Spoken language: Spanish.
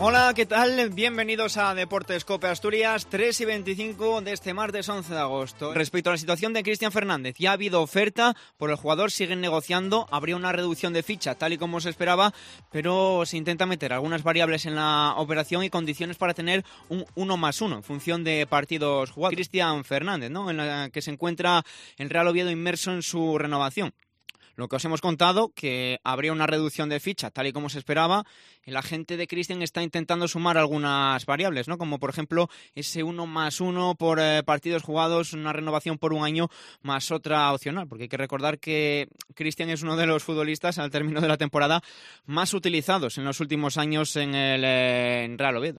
Hola, ¿qué tal? Bienvenidos a Deportes Cope Asturias, 3:25 de este martes 11 de agosto. Respecto a la situación de Cristian Fernández, ya ha habido oferta por el jugador, siguen negociando, habría una reducción de ficha tal y como se esperaba, pero se intenta meter algunas variables en la operación y condiciones para tener un 1+1 en función de partidos jugados. Cristian Fernández, ¿no?, en la que se encuentra el Real Oviedo inmerso en su renovación. Lo que os hemos contado, que habría una reducción de ficha, tal y como se esperaba. El agente de Cristian está intentando sumar algunas variables, ¿no?, como por ejemplo ese 1+1 por partidos jugados, una renovación por un año más otra opcional, porque hay que recordar que Cristian es uno de los futbolistas al término de la temporada más utilizados en los últimos años en el Real Oviedo.